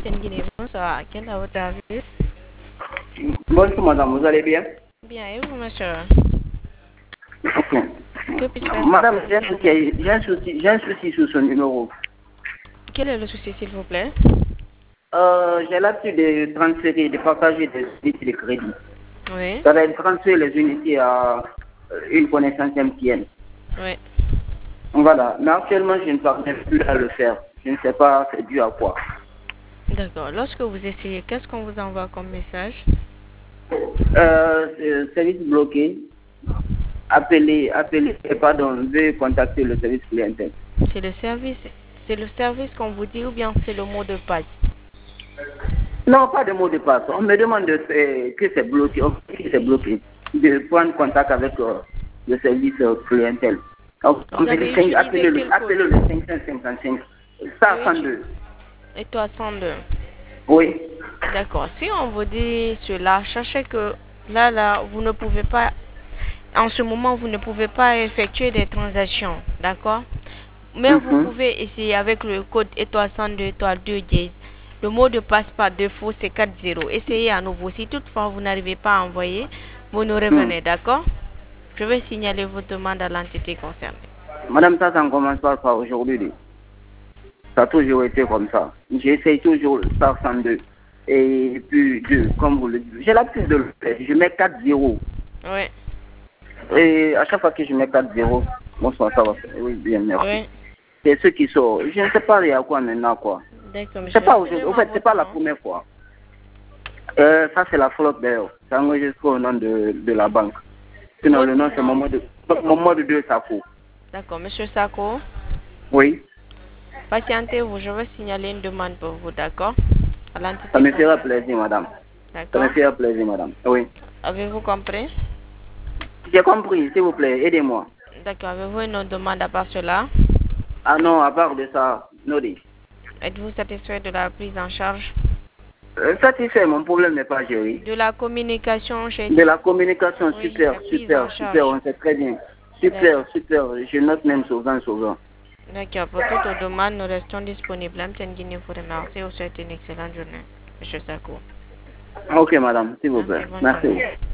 Guinée, bonsoir. Quel est votre service? Bonjour madame, vous allez bien? Bien, et vous, monsieur? Ok. Que puis-je faire? Madame, j'ai un souci sur ce numéro. Quel est le souci, s'il vous plaît? J'ai l'habitude de transférer, de partager des unités de crédit. Oui. Ça va transférer les unités à une connaissance MTN. Oui. Voilà. Mais actuellement, je ne parviens plus à le faire. Je ne sais pas c'est dû à quoi. D'accord. Lorsque vous essayez, qu'est-ce qu'on vous envoie comme message? Service bloqué. Appelez, pardon, veuillez contacter le service clientèle. C'est le service qu'on vous dit ou bien c'est le mot de passe? Non, pas de mot de passe. On me demande que c'est bloqué, de prendre contact avec le service clientèle. Donc, Vous avez utilisé appelez le quel code? 555 102. Et toi, 102. Oui. D'accord. Si on vous dit cela, sachez que là, vous ne pouvez pas, en ce moment, vous ne pouvez pas effectuer des transactions. D'accord? Mais vous pouvez essayer avec le code étoile 102, étoile 2 dièse. Le mot de passe par défaut, c'est 40. Essayez à nouveau. Si toutefois vous n'arrivez pas à envoyer, vous nous revenez, d'accord? Je vais signaler votre demande à l'entité concernée. Madame, ça ne commence pas aujourd'hui. Ça a toujours été comme ça. J'essaye toujours star 102. Et puis 2, comme vous le dites. J'ai l'habitude de le faire. Je mets 4-0. Oui. Et à chaque fois que je mets 4-0, bonsoir, ça va. Oui, bien, merci. Oui. C'est ceux qui sortent. Je ne sais pas il y a quoi maintenant, quoi. D'accord, monsieur. C'est pas aujourd'hui. En fait, c'est pas la première fois. Ça, c'est la flotte d'ailleurs. C'est enregistré au nom de la banque. Sinon, le nom, c'est Mamadou de Sako. D'accord, monsieur Sako. Oui. Patientez-vous, je vais signaler une demande pour vous, d'accord? Ça me fera plaisir, madame. D'accord. Ça me fera plaisir, madame. Oui. Avez-vous compris? J'ai compris, s'il vous plaît, aidez-moi. D'accord, avez-vous une autre demande à part cela? Ah non, à part de ça, Nodi. Êtes-vous satisfait de la prise en charge? Satisfait, mon problème n'est pas géré. De la communication chez... De la communication, oui, super, on sait très bien. Super. Je note même souvent. D'accord, pour toute demande, nous restons disponibles. M. Guinée vous remercie. Vous souhaite une excellente journée, monsieur Sako. Ok, madame, s'il vous plaît. Merci.